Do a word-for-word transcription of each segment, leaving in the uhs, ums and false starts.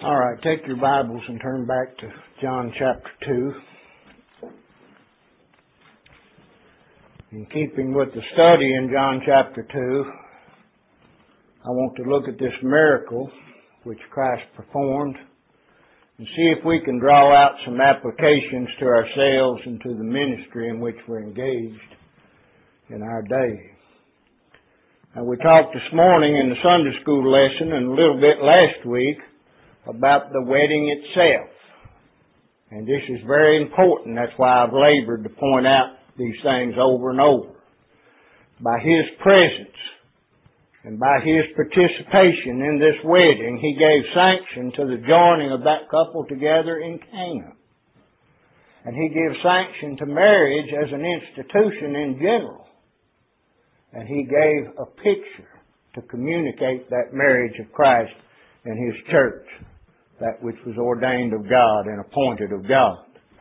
All right, take your Bibles and turn back to John chapter two. In keeping with the study in John chapter two, I want to look at this miracle which Christ performed and see if we can draw out some applications to ourselves and to the ministry in which we're engaged in our day. Now, we talked this morning in the Sunday school lesson and a little bit last week about the wedding itself. And this is very important. That's why I've labored to point out these things over and over. By His presence and by His participation in this wedding, He gave sanction to the joining of that couple together in Cana. And He gave sanction to marriage as an institution in general. And He gave a picture to communicate that marriage of Christ and His church, that which was ordained of God and appointed of God.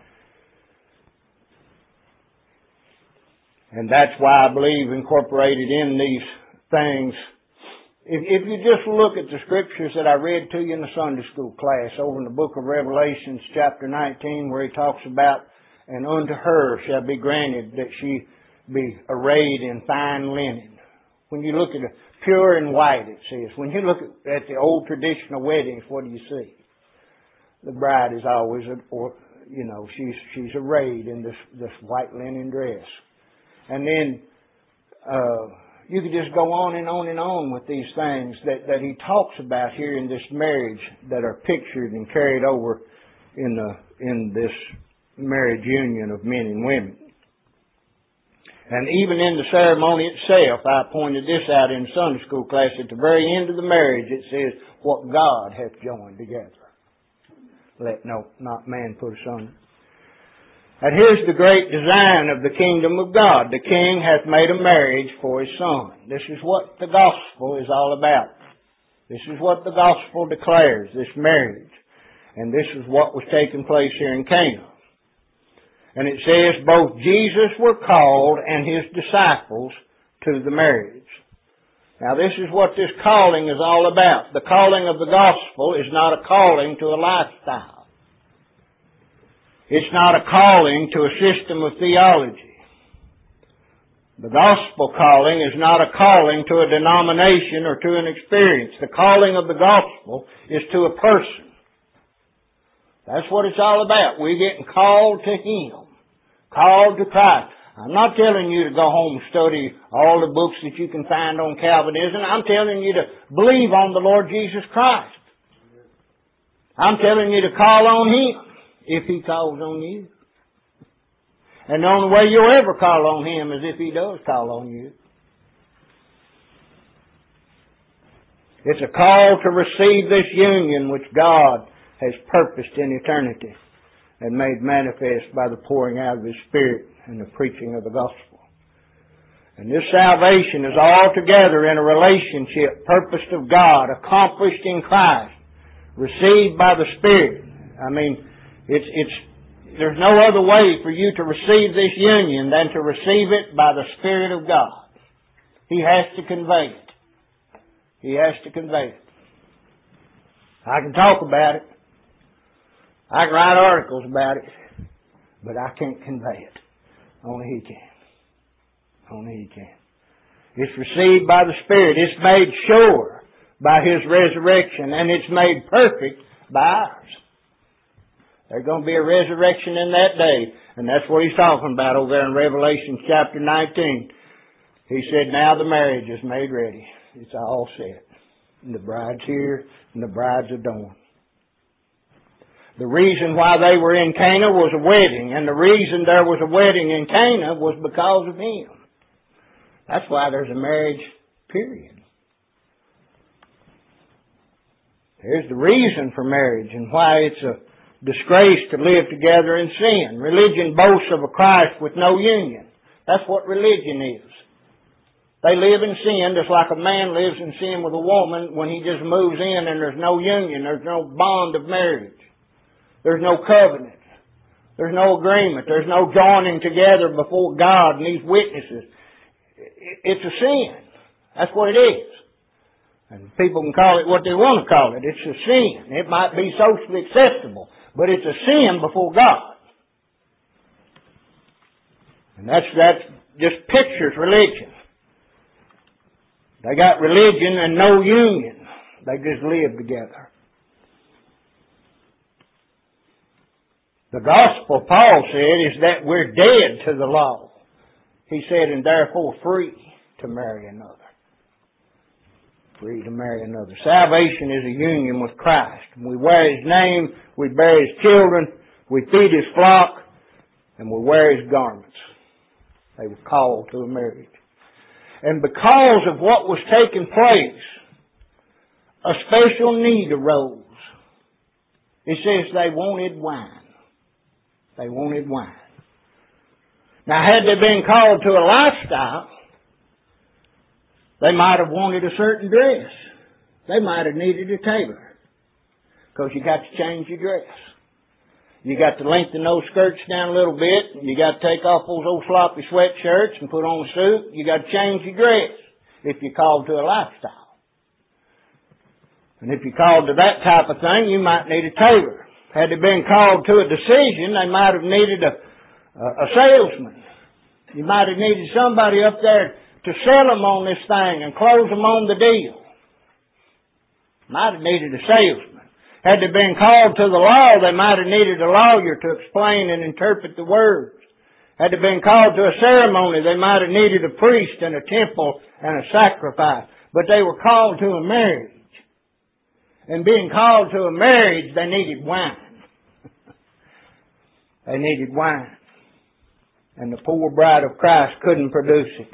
And that's why I believe incorporated in these things, if, if you just look at the scriptures that I read to you in the Sunday school class over in the book of Revelations chapter nineteen, where He talks about, and unto her shall be granted that she be arrayed in fine linen. When you look at it, pure and white, it says. When you look at, at the old traditional weddings, what do you see? The bride is always, or you know, she's she's arrayed in this this white linen dress, and then uh, you could just go on and on and on with these things that that He talks about here in this marriage that are pictured and carried over in the in this marriage union of men and women. And even in the ceremony itself, I pointed this out in Sunday school class. At the very end of the marriage, it says, "What God hath joined together, let no not man put asunder." And here's the great design of the kingdom of God. The King hath made a marriage for His Son. This is what the gospel is all about. This is what the gospel declares, this marriage. And this is what was taking place here in Cana. And it says both Jesus were called and His disciples to the marriage. Now this is what this calling is all about. The calling of the gospel is not a calling to a lifestyle. It's not a calling to a system of theology. The gospel calling is not a calling to a denomination or to an experience. The calling of the gospel is to a person. That's what it's all about. We're getting called to Him. Called to Christ. I'm not telling you to go home and study all the books that you can find on Calvinism. I'm telling you to believe on the Lord Jesus Christ. I'm telling you to call on Him if He calls on you. And the only way you'll ever call on Him is if He does call on you. It's a call to receive this union which God has purposed in eternity and made manifest by the pouring out of His Spirit and the preaching of the gospel. And this salvation is altogether in a relationship purposed of God, accomplished in Christ, received by the Spirit. I mean, it's, it's, there's no other way for you to receive this union than to receive it by the Spirit of God. He has to convey it. He has to convey it. I can talk about it. I can write articles about it, but I can't convey it. Only He can. Only He can. It's received by the Spirit. It's made sure by His resurrection, and it's made perfect by ours. There's going to be a resurrection in that day, and that's what He's talking about over there in Revelation chapter nineteen. He said, now the marriage is made ready. It's all set. And the bride's here, and the bride's adorned. The reason why they were in Cana was a wedding, and the reason there was a wedding in Cana was because of Him. That's why there's a marriage, period. Here's the reason for marriage and why it's a disgrace to live together in sin. Religion boasts of a Christ with no union. That's what religion is. They live in sin just like a man lives in sin with a woman when he just moves in and there's no union, there's no bond of marriage. There's no covenant. There's no agreement. There's no joining together before God and these witnesses. It's a sin. That's what it is. And people can call it what they want to call it. It's a sin. It might be socially acceptable, but it's a sin before God. And that's, that's just pictures religion. They got religion and no union. They just live together. The gospel, Paul said, is that we're dead to the law. He said, and therefore free to marry another. Free to marry another. Salvation is a union with Christ. We wear His name, we bear His children, we feed His flock, and we wear His garments. They were called to a marriage. And because of what was taking place, a special need arose. It says they wanted wine. They wanted wine. Now, had they been called to a lifestyle, they might have wanted a certain dress. They might have needed a tailor. Because you got to change your dress. You got to lengthen those skirts down a little bit. You got to take off those old sloppy sweatshirts and put on a suit. You got to change your dress if you're called to a lifestyle. And if you're called to that type of thing, you might need a tailor. Had they been called to a decision, they might have needed a, a, a salesman. You might have needed somebody up there to sell them on this thing and close them on the deal. Might have needed a salesman. Had they been called to the law, they might have needed a lawyer to explain and interpret the words. Had they been called to a ceremony, they might have needed a priest and a temple and a sacrifice. But they were called to a marriage. And being called to a marriage, they needed wine. They needed wine. And the poor bride of Christ couldn't produce it.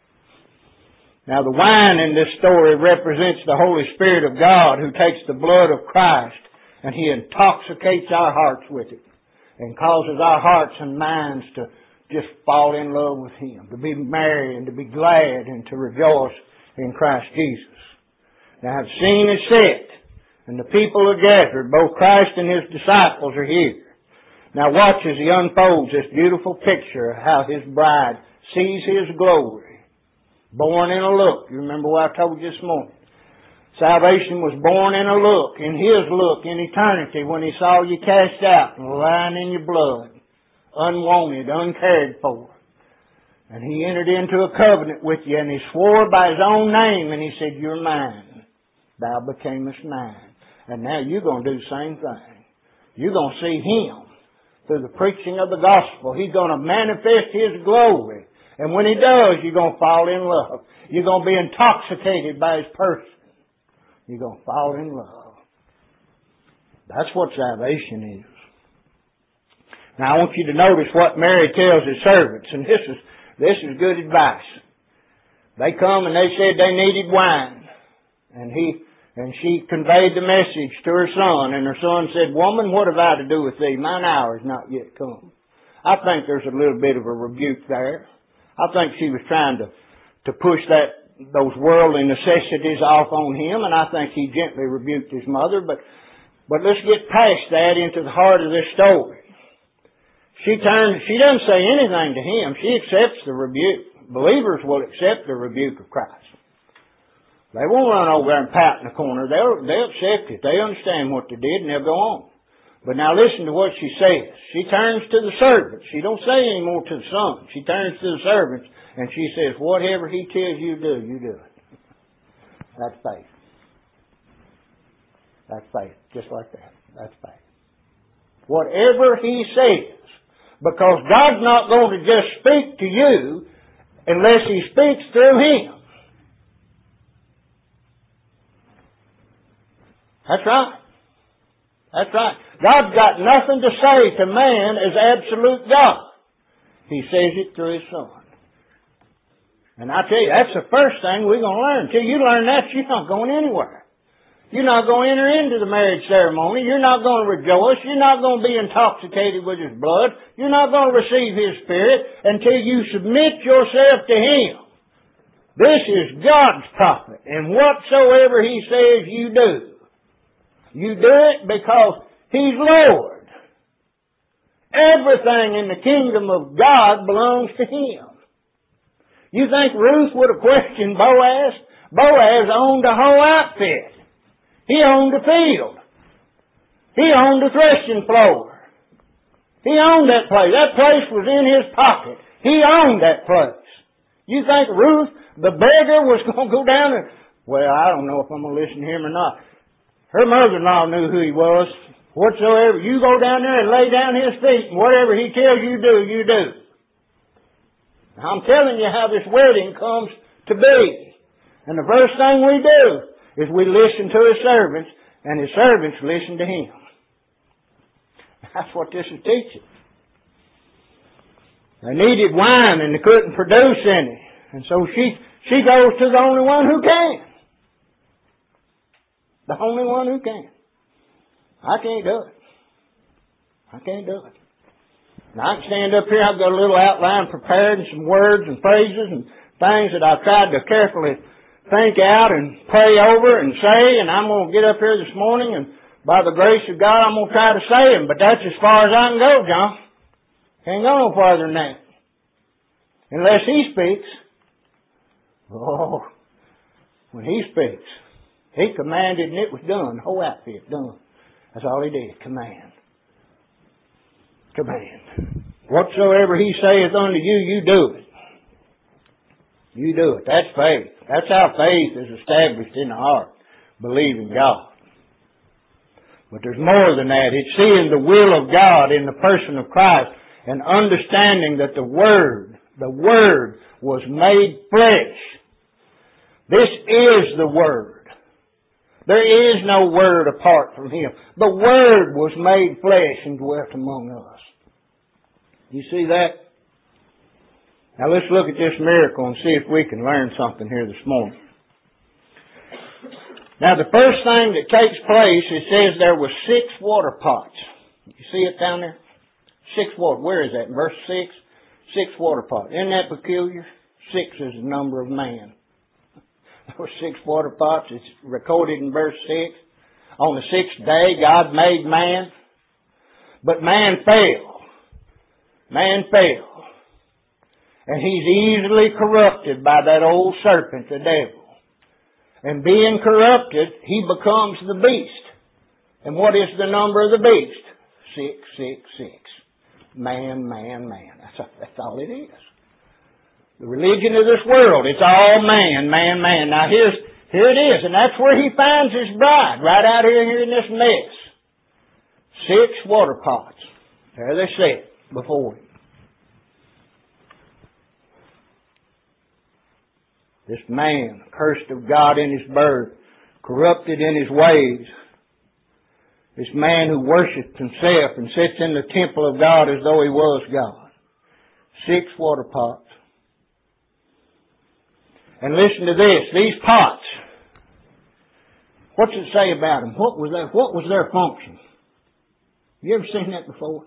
Now the wine in this story represents the Holy Spirit of God who takes the blood of Christ and He intoxicates our hearts with it and causes our hearts and minds to just fall in love with Him, to be merry and to be glad and to rejoice in Christ Jesus. Now the scene is set and the people are gathered. Both Christ and His disciples are here. Now watch as He unfolds this beautiful picture of how His bride sees His glory. Born in a look. You remember what I told you this morning. Salvation was born in a look, in His look, in eternity, when He saw you cast out and lying in your blood, unwanted, uncared for. And He entered into a covenant with you, and He swore by His own name, and He said, you're mine. Thou becamest mine. And now you're going to do the same thing. You're going to see Him through the preaching of the gospel. He's going to manifest His glory. And when He does, you're going to fall in love. You're going to be intoxicated by His person. You're going to fall in love. That's what salvation is. Now I want you to notice what Mary tells His servants. And this is, this is good advice. They come and they said they needed wine. And he, and she conveyed the message to her son. And her son said, woman, what have I to do with thee? Mine hour is not yet come. I think there's a little bit of a rebuke there. I think she was trying to, to push that, those worldly necessities off on him, and I think he gently rebuked his mother, but, but let's get past that into the heart of this story. She turns, she doesn't say anything to him. She accepts the rebuke. Believers will accept the rebuke of Christ. They won't run over there and pout in the corner. They'll, they'll accept it. They understand what they did, and they'll go on. But now listen to what she says. She turns to the servants. She don't say any more to the son. She turns to the servants and she says, whatever he tells you to do, you do it. That's faith. That's faith. Just like that. That's faith. Whatever he says. Because God's not going to just speak to you unless He speaks through him. That's right. That's right. God's got nothing to say to man as absolute God. He says it through His Son. And I tell you, that's the first thing we're going to learn. Until you learn that, you're not going anywhere. You're not going to enter into the marriage ceremony. You're not going to rejoice. You're not going to be intoxicated with His blood. You're not going to receive His Spirit until you submit yourself to Him. This is God's prophet. And whatsoever He says, you do. You do it because He's Lord. Everything in the kingdom of God belongs to Him. You think Ruth would have questioned Boaz? Boaz owned the whole outfit. He owned the field. He owned the threshing floor. He owned that place. That place was in his pocket. He owned that place. You think Ruth, the beggar, was going to go down and, well, I don't know if I'm going to listen to him or not. Her mother-in-law knew who he was. Whatsoever, you go down there and lay down his feet, and whatever he tells you do, you do. Now, I'm telling you how this wedding comes to be. And the first thing we do is we listen to his servants, and his servants listen to him. That's what this is teaching. They needed wine, and they couldn't produce any. And so she, she goes to the only one who can. The only one who can. I can't do it. I can't do it. Now, I can stand up here, I've got a little outline prepared and some words and phrases and things that I've tried to carefully think out and pray over and say, and I'm going to get up here this morning, and by the grace of God, I'm going to try to say them, but that's as far as I can go, John. Can't go no farther than that. Unless He speaks. Oh, when He speaks, He commanded and it was done. The whole outfit done. That's all He did. Command. Command. Whatsoever He saith unto you, you do it. You do it. That's faith. That's how faith is established in the heart. Believing God. But there's more than that. It's seeing the will of God in the person of Christ and understanding that the Word, the Word was made flesh. This is the Word. There is no Word apart from Him. The Word was made flesh and dwelt among us. You see that? Now let's look at this miracle and see if we can learn something here this morning. Now the first thing that takes place, it says there were six water pots. You see it down there? Six water. Where is that? In verse six? Six water pots. Isn't that peculiar? Six is the number of man. There were six water pots. It's recorded in verse six. On the sixth day, God made man. But man fell. Man fell. And he's easily corrupted by that old serpent, the devil. And being corrupted, he becomes the beast. And what is the number of the beast? Six, six, six. Man, man, man. That's, that's all it is. The religion of this world, it's all man, man, man. Now here's, here it is, and that's where he finds his bride, right out here, here in this mess. Six water pots. There they sit before him. This man, cursed of God in his birth, corrupted in his ways. This man who worships himself and sits in the temple of God as though he was God. Six water pots. And listen to this, these pots. What's it say about them? What was their, what was their function? You ever seen that before?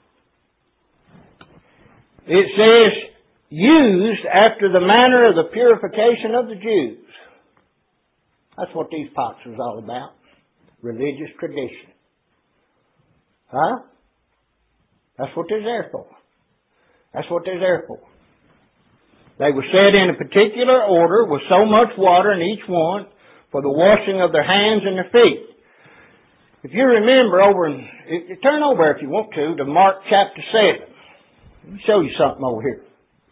It says, used after the manner of the purification of the Jews. That's what these pots was all about. Religious tradition. Huh? That's what they're there for. That's what they're there for. They were set in a particular order with so much water in each one for the washing of their hands and their feet. If you remember over in, turn over if you want to, to Mark chapter seven. Let me show you something over here.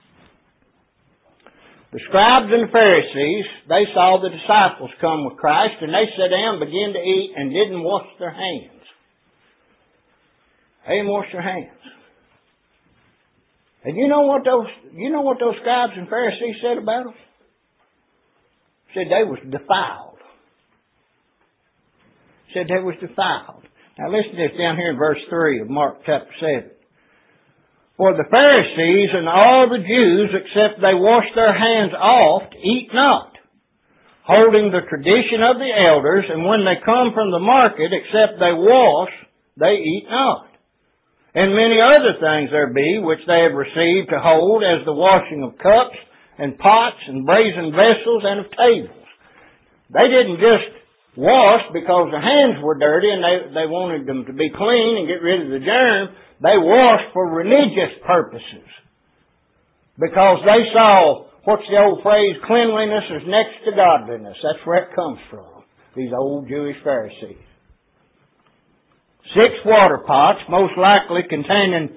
The scribes and the Pharisees, they saw the disciples come with Christ, and they sat down, began to eat, and didn't wash their hands. They didn't wash their hands. And you know what those, you know what those scribes and Pharisees said about them? Said they was defiled. Said they was defiled. Now listen to this down here in verse three of Mark chapter seven. For the Pharisees and all the Jews, except they wash their hands oft, eat not, holding the tradition of the elders, and when they come from the market, except they wash, they eat not. And many other things there be, which they have received to hold, as the washing of cups, and pots, and brazen vessels, and of tables. They didn't just wash because their hands were dirty, and they, they wanted them to be clean and get rid of the germ. They washed for religious purposes. Because they saw what's the old phrase? Cleanliness is next to godliness. That's where it comes from. These old Jewish Pharisees. Six water pots, most likely containing,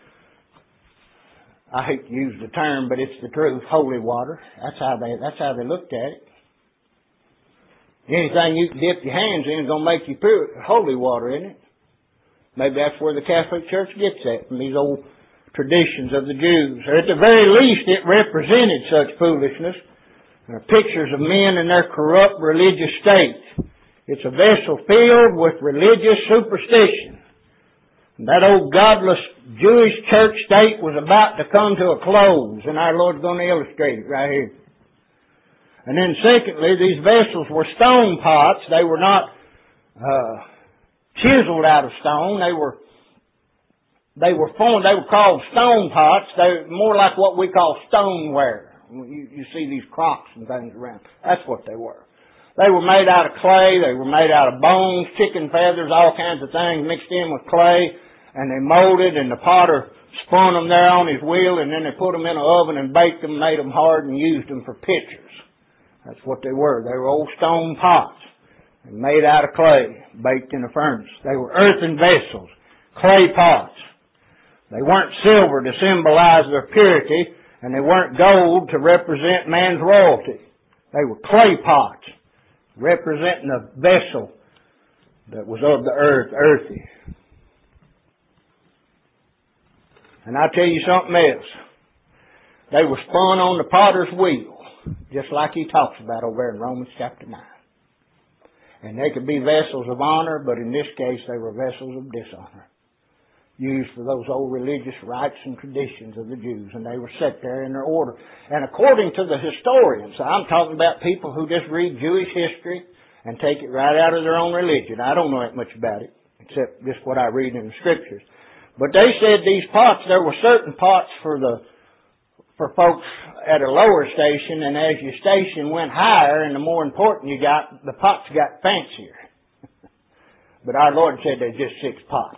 I hate to use the term, but it's the truth, holy water. That's how they, that's how they looked at it. Anything you can dip your hands in is going to make you pure, holy water, isn't it? Maybe that's where the Catholic Church gets that, from these old traditions of the Jews. Or at the very least, it represented such foolishness. There are pictures of men in their corrupt religious state. It's a vessel filled with religious superstition. And that old godless Jewish church state was about to come to a close, and our Lord's going to illustrate it right here. And then secondly, these vessels were stone pots. They were not uh, chiseled out of stone. They were they were formed. They were called stone pots. They were more like what we call stoneware. You, you see these crocks and things around. That's what they were. They were made out of clay. They were made out of bones, chicken feathers, all kinds of things mixed in with clay. And they molded, and the potter spun them there on his wheel, and then they put them in an oven and baked them, made them hard, and used them for pitchers. That's what they were. They were old stone pots, made out of clay, baked in a furnace. They were earthen vessels, clay pots. They weren't silver to symbolize their purity, and they weren't gold to represent man's royalty. They were clay pots, representing a vessel that was of the earth, earthy. And I'll tell you something else. They were spun on the potter's wheel, just like he talks about over there in Romans chapter nine. And they could be vessels of honor, but in this case they were vessels of dishonor, used for those old religious rites and traditions of the Jews, and they were set there in their order. And according to the historians, I'm talking about people who just read Jewish history and take it right out of their own religion. I don't know that much about it, except just what I read in the Scriptures. But they said these pots, there were certain pots for the for folks at a lower station, and as your station went higher and the more important you got, the pots got fancier. But our Lord said there's just six pots.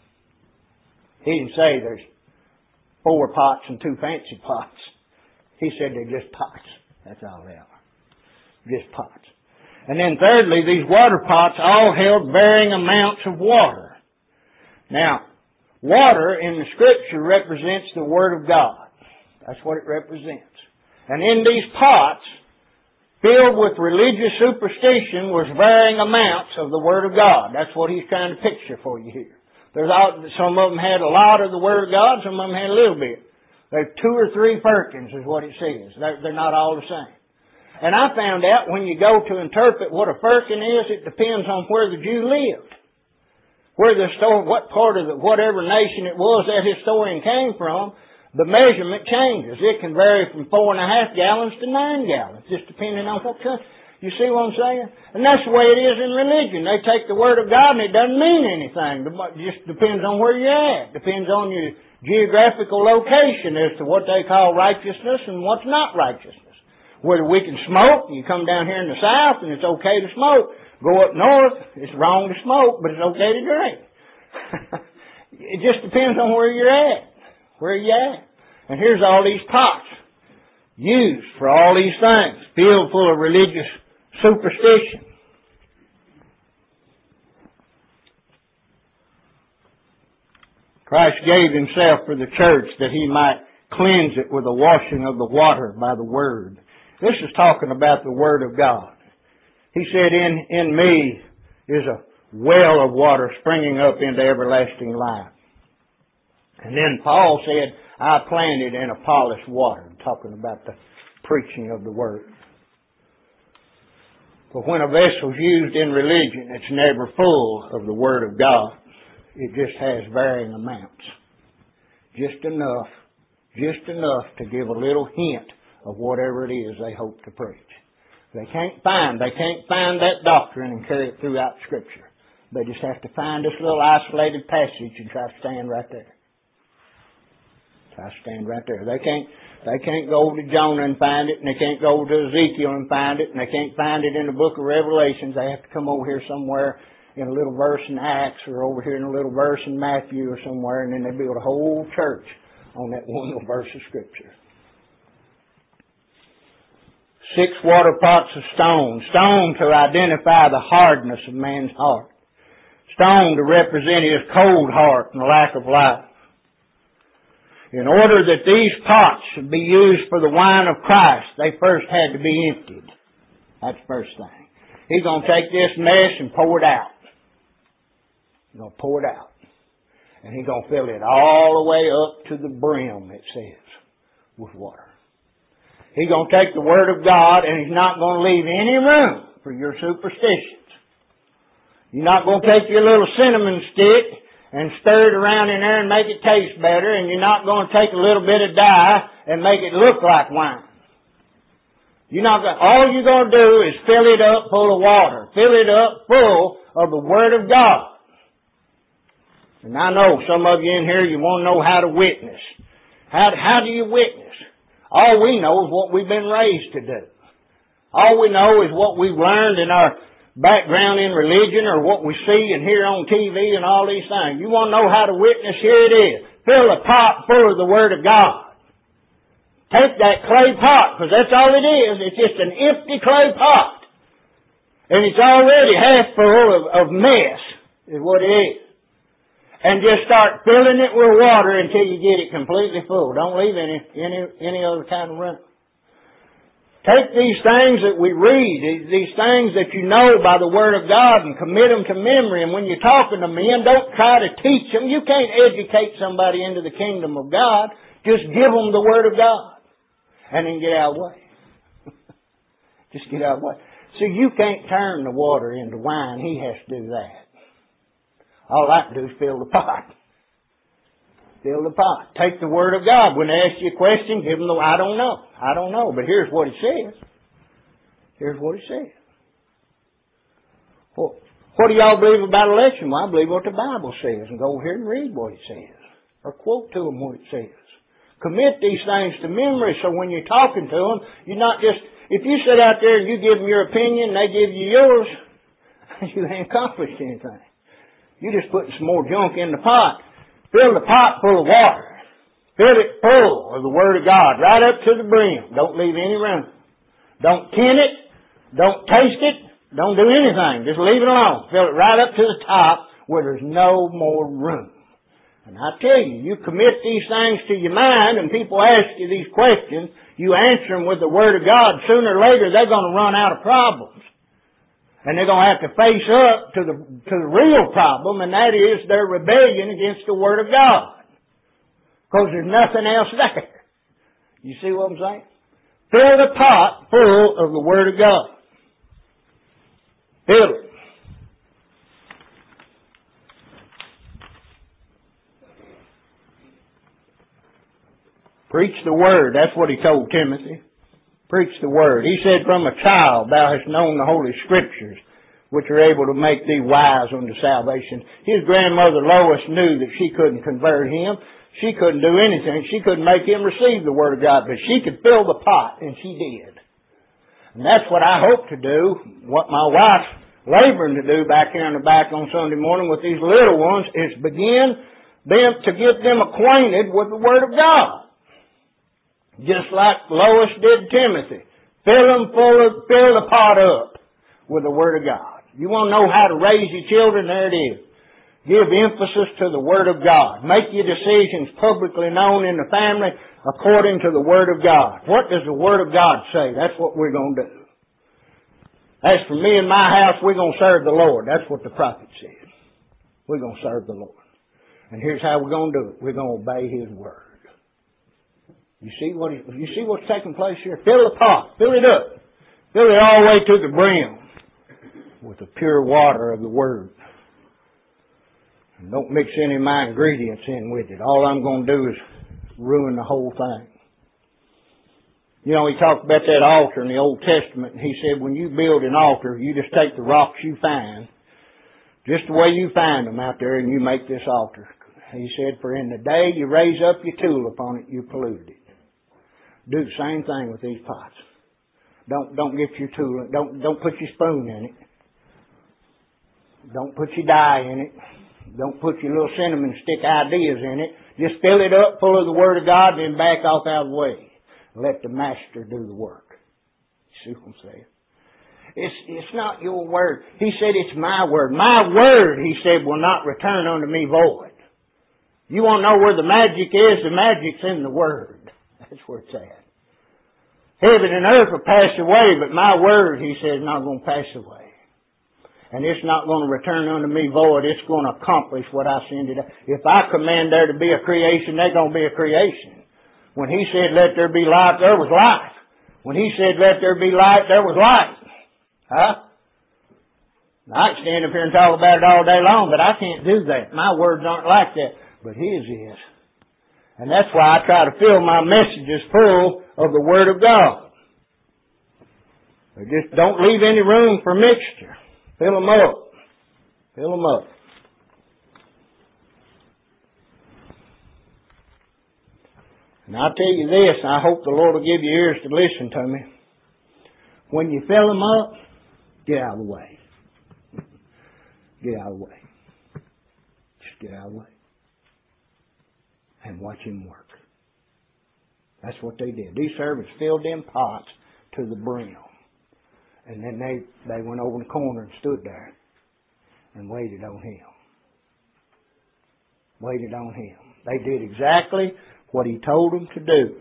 He didn't say there's four pots and two fancy pots. He said they're just pots. That's all they are. Just pots. And then thirdly, these water pots all held varying amounts of water. Now, water in the Scripture represents the Word of God. That's what it represents. And in these pots, filled with religious superstition, was varying amounts of the Word of God. That's what he's trying to picture for you here. There's all, some of them had a lot of the Word of God, some of them had a little bit. There's two or three firkins is what it says. They're, they're not all the same. And I found out when you go to interpret what a firkin is, it depends on where the Jew lived. Where the historian, what part of the, whatever nation it was that historian came from, the measurement changes. It can vary from four and a half gallons to nine gallons, just depending on what country. You see what I'm saying? And that's the way it is in religion. They take the Word of God and it doesn't mean anything. It just depends on where you're at. Depends on your geographical location as to what they call righteousness and what's not righteousness. Whether we can smoke, you come down here in the South and it's okay to smoke. Go up north, it's wrong to smoke, but it's okay to drink. It just depends on where you're at. Where are you at? And here's all these pots used for all these things, filled full of religious superstition. Christ gave Himself for the church that He might cleanse it with the washing of the water by the Word. This is talking about the Word of God. He said, in, in me is a well of water springing up into everlasting life. And then Paul said, I planted in a polished water, talking about the preaching of the Word. But when a vessel's used in religion, it's never full of the Word of God. It just has varying amounts. Just enough, just enough to give a little hint of whatever it is they hope to preach. They can't find, they can't find that doctrine and carry it throughout Scripture. They just have to find this little isolated passage and try to stand right there. Try to stand right there. They can't, they can't go to Jonah and find it, and they can't go to Ezekiel and find it, and they can't find it in the book of Revelations. They have to come over here somewhere in a little verse in Acts, or over here in a little verse in Matthew or somewhere, and then they build a whole church on that one little verse of Scripture. Six water pots of stone. Stone to identify the hardness of man's heart. Stone to represent his cold heart and lack of life. In order that these pots should be used for the wine of Christ, they first had to be emptied. That's the first thing. He's going to take this mess and pour it out. He's going to pour it out. And He's going to fill it all the way up to the brim, it says, with water. He's going to take the Word of God and He's not going to leave any room for your superstitions. You're not going to take your little cinnamon stick and stir it around in there and make it taste better, and you're not going to take a little bit of dye and make it look like wine. You're not going, all you're going to do is fill it up full of water. Fill it up full of the Word of God. And I know some of you in here, you want to know how to witness. How, how do you witness? All we know is what we've been raised to do. All we know is what we've learned in our background in religion or what we see and hear on T V and all these things. You want to know how to witness? Here it is. Fill a pot full of the Word of God. Take that clay pot, because that's all it is. It's just an empty clay pot. And it's already half full of, of mess, is what it is. And just start filling it with water until you get it completely full. Don't leave any any any other kind of room. Take these things that we read, these things that you know by the Word of God, and commit them to memory. And when you're talking to men, don't try to teach them. You can't educate somebody into the kingdom of God. Just give them the Word of God. And then get out of the way. Just get out of the way. See, you can't turn the water into wine. He has to do that. All I can do is fill the pot. Fill the pot. Take the Word of God. When they ask you a question, give them the, I don't know. I don't know. But here's what it says. Here's what it says. Well, what do y'all believe about election? Well, I believe what the Bible says. And go over here and read what it says. Or quote to them what it says. Commit these things to memory so when you're talking to them, you're not just, if you sit out there and you give them your opinion and they give you yours, you ain't accomplished anything. You're just putting some more junk in the pot. Fill the pot full of water. Fill it full of the Word of God, right up to the brim. Don't leave any room. Don't tin it. Don't taste it. Don't do anything. Just leave it alone. Fill it right up to the top where there's no more room. And I tell you, you commit these things to your mind and people ask you these questions, you answer them with the Word of God. Sooner or later, they're going to run out of problems. And they're going to have to face up to the, to the real problem, and that is their rebellion against the Word of God. Because there's nothing else there. You see what I'm saying? Fill the pot full of the Word of God. Fill it. Preach the Word. That's what he told Timothy. Preach the Word. He said, from a child thou hast known the Holy Scriptures, which are able to make thee wise unto salvation. His grandmother Lois knew that she couldn't convert him. She couldn't do anything. She couldn't make him receive the Word of God, but she could fill the pot, and she did. And that's what I hope to do. What my wife's laboring to do back here in the back on Sunday morning with these little ones is begin them to get them acquainted with the Word of God. Just like Lois did Timothy. Fill them full of, fill the pot up with the Word of God. You want to know how to raise your children? There it is. Give emphasis to the Word of God. Make your decisions publicly known in the family according to the Word of God. What does the Word of God say? That's what we're going to do. As for me and my house, we're going to serve the Lord. That's what the prophet said. We're going to serve the Lord. And here's how we're going to do it. We're going to obey His Word. You see what he, you see what's taking place here? Fill the pot. Fill it up. Fill it all the way to the brim with the pure water of the Word. And don't mix any of my ingredients in with it. All I'm going to do is ruin the whole thing. You know, he talked about that altar in the Old Testament, and he said when you build an altar, you just take the rocks you find, just the way you find them out there, and you make this altar. He said, for in the day you raise up your tool upon it, you polluted it. Do the same thing with these pots. Don't don't get your tool. Don't don't put your spoon in it. Don't put your dye in it. Don't put your little cinnamon stick ideas in it. Just fill it up full of the Word of God and then back off out of the way. Let the Master do the work. Yeshua said. It's, it's not your word. He said it's my word. My word, he said, will not return unto me void. You want to know where the magic is? The magic's in the word. That's where it's at. Heaven and earth will pass away, but my word, he said, is not going to pass away. And it's not going to return unto me void. It's going to accomplish what I send it. If I command there to be a creation, there's going to be a creation. When he said, let there be light, there was life. When he said, let there be light, there was light. Huh? I can stand up here and talk about it all day long, but I can't do that. My words aren't like that. But his is. And that's why I try to fill my messages full of the Word of God. But just don't leave any room for mixture. Fill them up. Fill them up. And I'll tell you this, I hope the Lord will give you ears to listen to me. When you fill them up, get out of the way. Get out of the way. Just get out of the way. And watch Him work. That's what they did. These servants filled them pots to the brim. And then they, they went over in the corner and stood there and waited on Him. Waited on Him. They did exactly what He told them to do.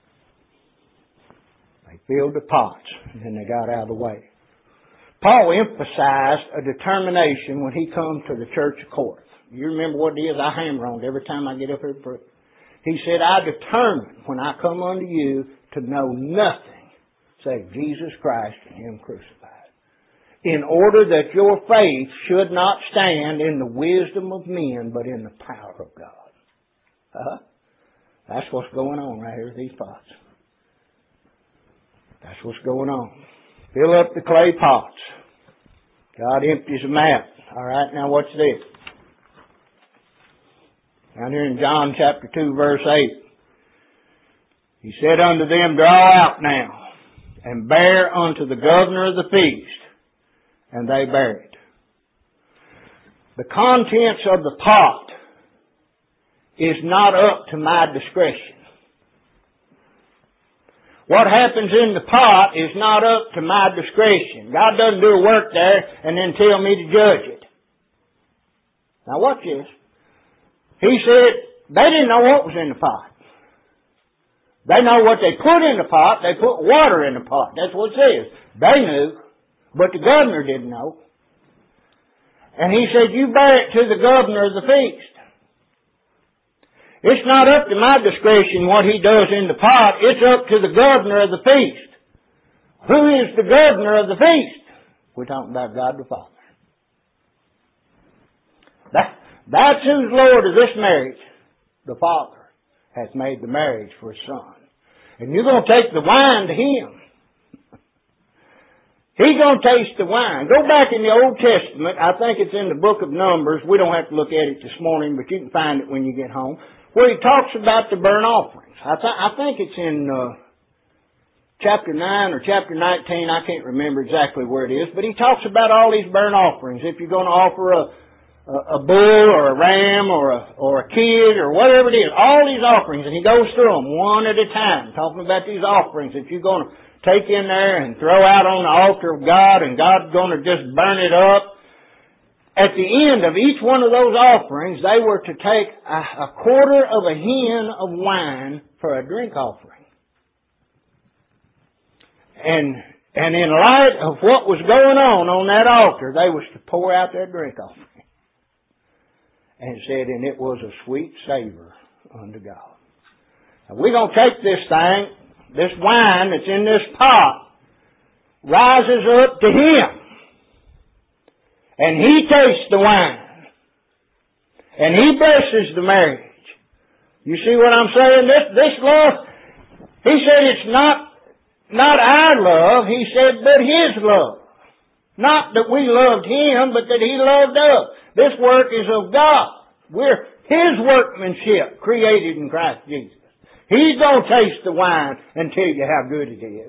They filled the pots and then they got out of the way. Paul emphasized a determination when he comes to the church of Corinth. You remember what it is I hammer on every time I get up here to preach. He said, I determined when I come unto you to know nothing save Jesus Christ and Him crucified, in order that your faith should not stand in the wisdom of men, but in the power of God. Uh-huh. That's what's going on right here with these pots. That's what's going on. Fill up the clay pots. God empties them out. All right, now watch this. Down here in John chapter two, verse eight. He said unto them, draw out now, and bear unto the governor of the feast. And they bare it. The contents of the pot is not up to my discretion. What happens in the pot is not up to my discretion. God doesn't do a work there and then tell me to judge it. Now watch this. He said they didn't know what was in the pot. They know what they put in the pot. They put water in the pot. That's what it says. They knew, but the governor didn't know. And he said, you bear it to the governor of the feast. It's not up to my discretion what he does in the pot. It's up to the governor of the feast. Who is the governor of the feast? We're talking about God the Father. That, that's who's Lord of this marriage. The Father hath made the marriage for His Son. And you're going to take the wine to Him. He's going to taste the wine. Go back in the Old Testament. I think it's in the book of Numbers. We don't have to look at it this morning, but you can find it when you get home. Where He talks about the burnt offerings. I, th- I think it's in uh, chapter nine or chapter nineteen. I can't remember exactly where it is. But He talks about all these burnt offerings. If you're going to offer a a bull or a ram or a, or a kid or whatever it is. All these offerings. And He goes through them one at a time, talking about these offerings that you're going to take in there and throw out on the altar of God, and God's going to just burn it up. At the end of each one of those offerings, they were to take a, a quarter of a hin of wine for a drink offering. And, and in light of what was going on on that altar, they was to pour out their drink offering. And it said, and it was a sweet savor unto God. Now we're going to take this thing, this wine that's in this pot, rises up to Him. And He tastes the wine. And He blesses the marriage. You see what I'm saying? This, this love, He said it's not, not our love. He said, but His love. Not that we loved Him, but that He loved us. This work is of God. We're His workmanship, created in Christ Jesus. He's going to taste the wine and tell you how good it is.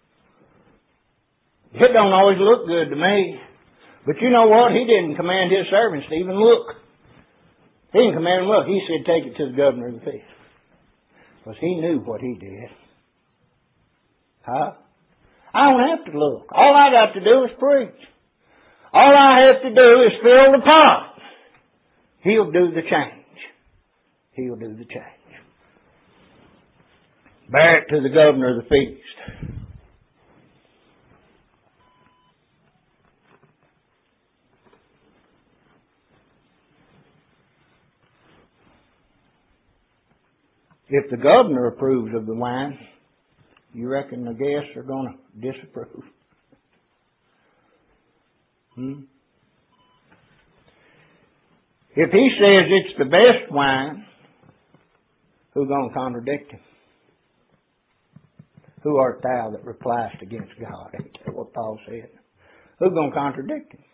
It don't always look good to me. But you know what? He didn't command His servants to even look. He didn't command them to look. He said, take it to the governor of the feast. Because He knew what He did. Huh? I don't have to look. All I got to do is preach. All I have to do is fill the pot. He'll do the change. He'll do the change. Bear it to the governor of the feast. If the governor approves of the wine, you reckon the guests are going to disapprove? Hmm? If he says it's the best wine, who's going to contradict him? Who art thou that repliest against God? Ain't that what Paul said? Who's going to contradict him?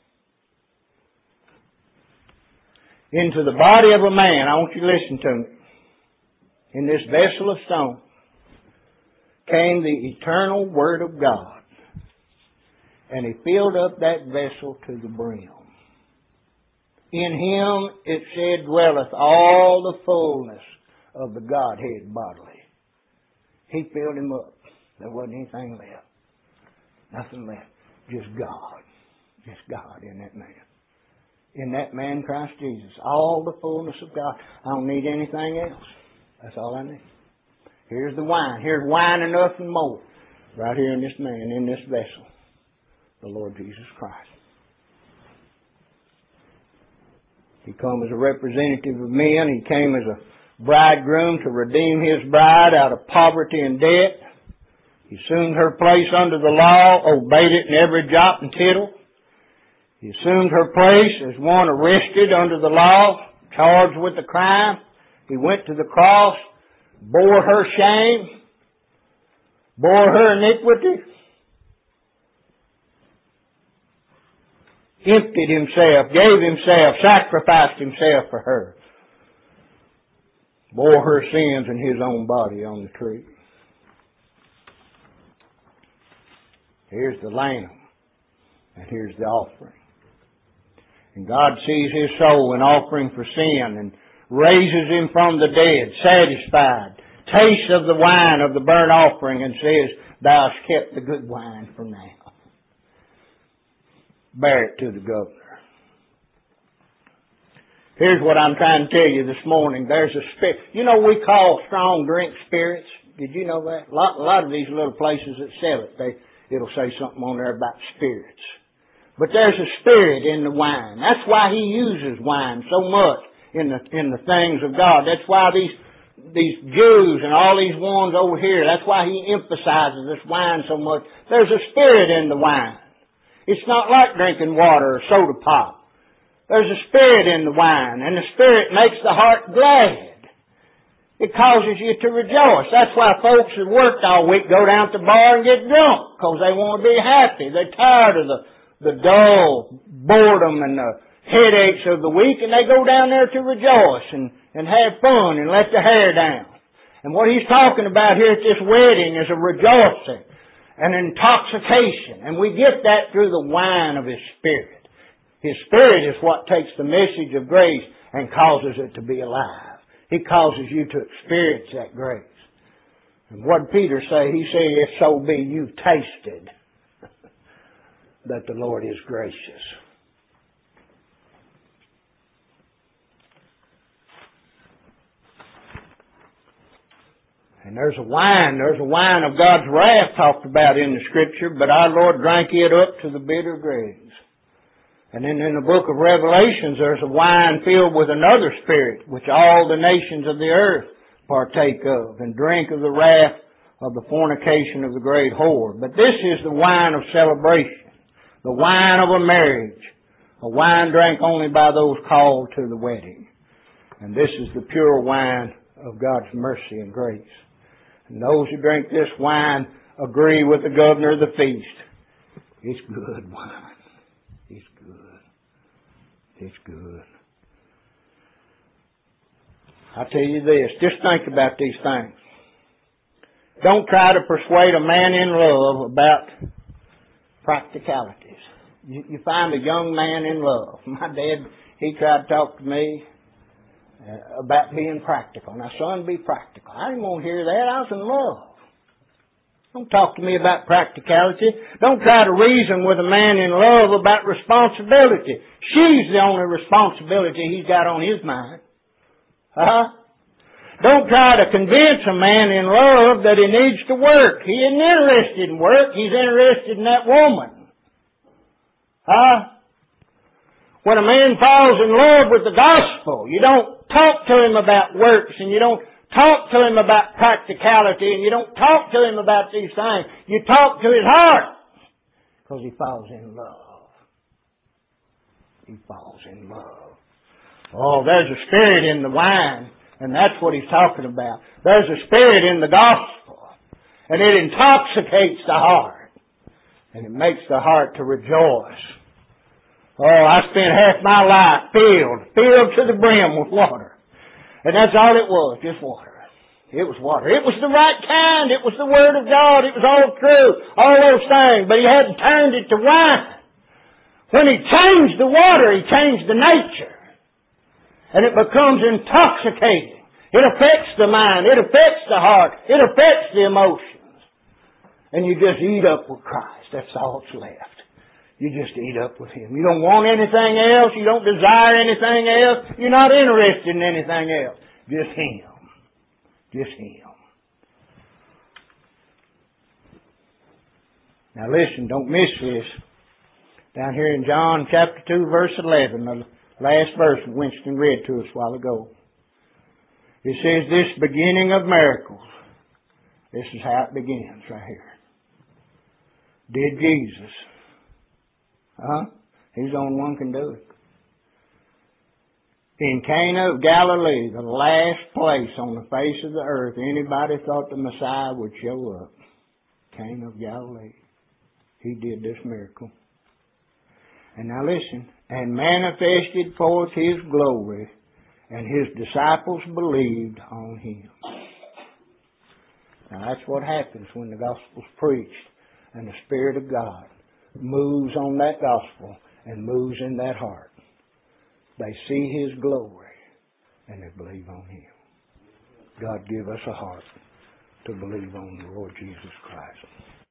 Into the body of a man, I want you to listen to me. In this vessel of stone came the eternal Word of God, and He filled up that vessel to the brim. In Him, it said, dwelleth all the fullness of the Godhead bodily. He filled Him up. There wasn't anything left. Nothing left. Just God. Just God in that man. In that man, Christ Jesus. All the fullness of God. I don't need anything else. That's all I need. Here's the wine. Here's wine and nothing more. Right here in this man, in this vessel. The Lord Jesus Christ. He came as a representative of men. He came as a bridegroom to redeem His bride out of poverty and debt. He assumed her place under the law, obeyed it in every jot and tittle. He assumed her place as one arrested under the law, charged with a crime. He went to the cross, bore her shame, bore her iniquity, emptied Himself, gave Himself, sacrificed Himself for her, bore her sins in His own body on the tree. Here's the lamb, and here's the offering. And God sees His soul an offering for sin and raises him from the dead, satisfied, tastes of the wine of the burnt offering, and says, thou hast kept the good wine from now. Bear it to the governor. Here's what I'm trying to tell you this morning. There's a spirit. You know, we call strong drink spirits. Did you know that? A lot, a lot of these little places that sell it, they, it'll say something on there about spirits. But there's a spirit in the wine. That's why He uses wine so much in the in the things of God. That's why these these Jews and all these ones over here, that's why He emphasizes this wine so much. There's a spirit in the wine. It's not like drinking water or soda pop. There's a spirit in the wine, and the spirit makes the heart glad. It causes you to rejoice. That's why folks that worked all week go down to the bar and get drunk, because they want to be happy. They're tired of the, the dull boredom and the headaches of the week, and they go down there to rejoice and, and have fun and let their hair down. And what he's talking about here at this wedding is a rejoicing, an intoxication. And we get that through the wine of His Spirit. His Spirit is what takes the message of grace and causes it to be alive. He causes you to experience that grace. And what did Peter say? He said, if so be you've tasted that the Lord is gracious. And there's a wine, there's a wine of God's wrath talked about in the Scripture, but our Lord drank it up to the bitter dregs. And then in the book of Revelations, there's a wine filled with another spirit, which all the nations of the earth partake of, and drink of the wrath of the fornication of the great whore. But this is the wine of celebration, the wine of a marriage, a wine drank only by those called to the wedding. And this is the pure wine of God's mercy and grace. And those who drink this wine agree with the governor of the feast. It's good wine. It's good. It's good. I tell you this, just think about these things. Don't try to persuade a man in love about practicalities. You, you find a young man in love. My dad, he tried to talk to me uh, about being practical. Now, son, be practical. I didn't want to hear that. I was in love. Don't talk to me about practicality. Don't try to reason with a man in love about responsibility. She's the only responsibility he's got on his mind. Huh? Don't try to convince a man in love that he needs to work. He isn't interested in work. He's interested in that woman. Huh? When a man falls in love with the gospel, you don't talk to him about works, and you don't talk to him about practicality, and you don't talk to him about these things. You talk to his heart, because he falls in love. He falls in love. Oh, there's a spirit in the wine, and that's what he's talking about. There's a spirit in the gospel, and it intoxicates the heart, and it makes the heart to rejoice. Oh, I spent half my life filled, filled to the brim with water. And that's all it was, just water. It was water. It was the right kind. It was the Word of God. It was all true. All those things. But he hadn't turned it to wine. When he changed the water, he changed the nature. And it becomes intoxicating. It affects the mind. It affects the heart. It affects the emotions. And you just eat up with Christ. That's all that's left. You just eat up with Him. You don't want anything else. You don't desire anything else. You're not interested in anything else. Just Him. Just Him. Now listen, don't miss this. Down here in John chapter two, verse eleven, the last verse Winston read to us a while ago. It says, this beginning of miracles. This is how it begins right here. Did Jesus. Huh? He's the only one can do it. In Cana of Galilee, the last place on the face of the earth anybody thought the Messiah would show up. Cana of Galilee. He did this miracle. And now listen. And manifested forth His glory, and His disciples believed on Him. Now that's what happens when the gospel's preached and the Spirit of God moves on that gospel and moves in that heart. They see His glory and they believe on Him. God give us a heart to believe on the Lord Jesus Christ.